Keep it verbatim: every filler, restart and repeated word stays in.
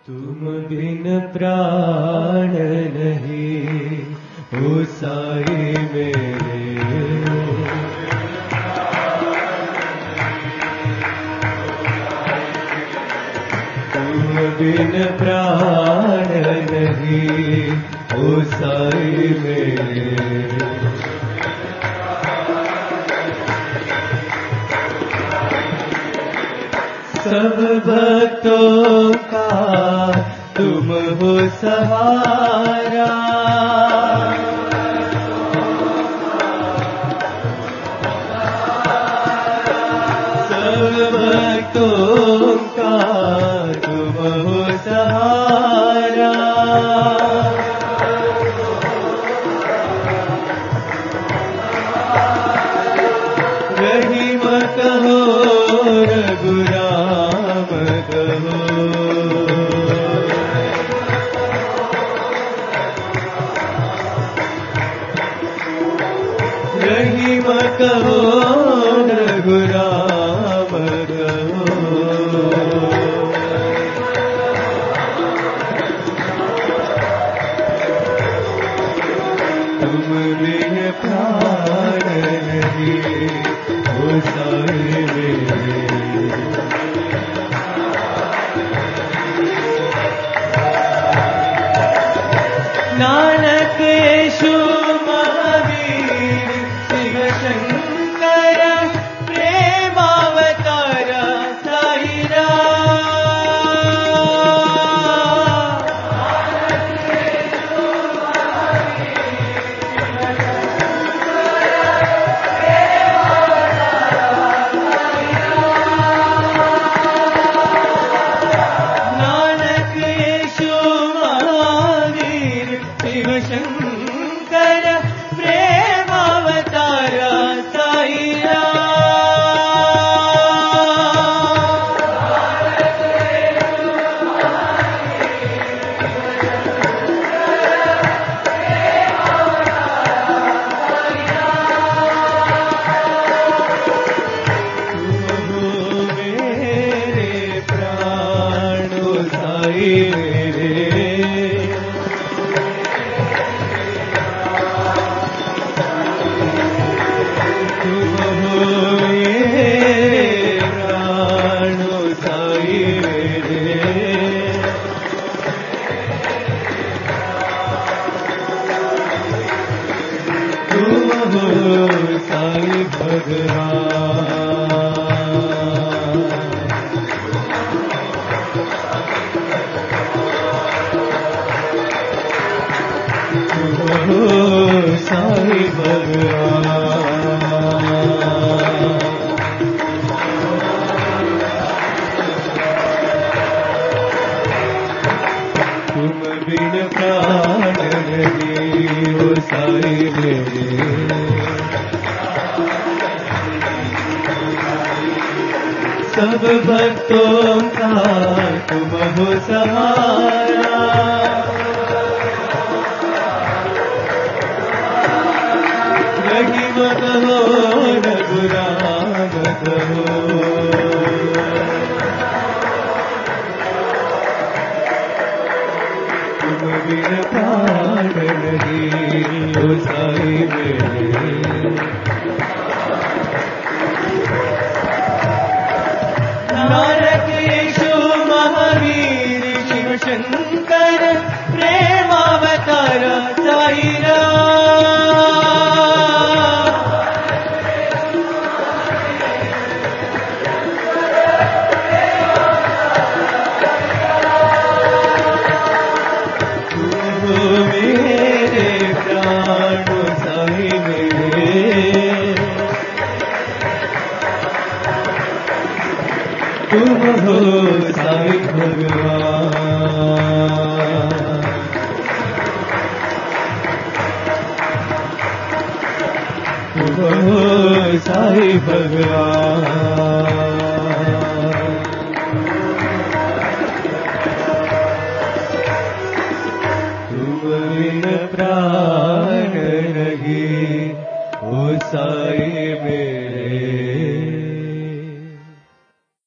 तुम बिन प्राण नहीं ओ साई मेरे, तुम बिन प्राण नहीं ओ साई मेरे। सब भक्तों का तुम हो सहारा, सब भक्तों का तुम हो सहारा। रहीम कहो रघुराम कहो, रहीम कहो रघुराम कहो। तुम बिन प्राण नहीं ओ साई मेरे, नानक यीशु महावीर शिव शंकर प्रेमावतार साई राम। नानक यीशु महावीर शिव शंकर प्रेमावतार साई राम। तुम हो मेरे प्राण ओ साई मेरे, तुम हो मेरे प्राण ओ साई मेरे। तुम हो साई भगवान, तुम हो साई भगवान। तुम बिन प्राण नहीं ओ साई मेरे, सब भक्तों का तुम हो सहारा। रहीम कहो रघुराम कहो, तुम बिन प्राण नहीं ओ साई मेरे। नानक यीशु महावीर शिव शंकर प्रेमावतार साई राम। तुम हो मेरे प्राण ओ साई मेरे, तुम हो साई भगवान, तुम हो साई भगवान।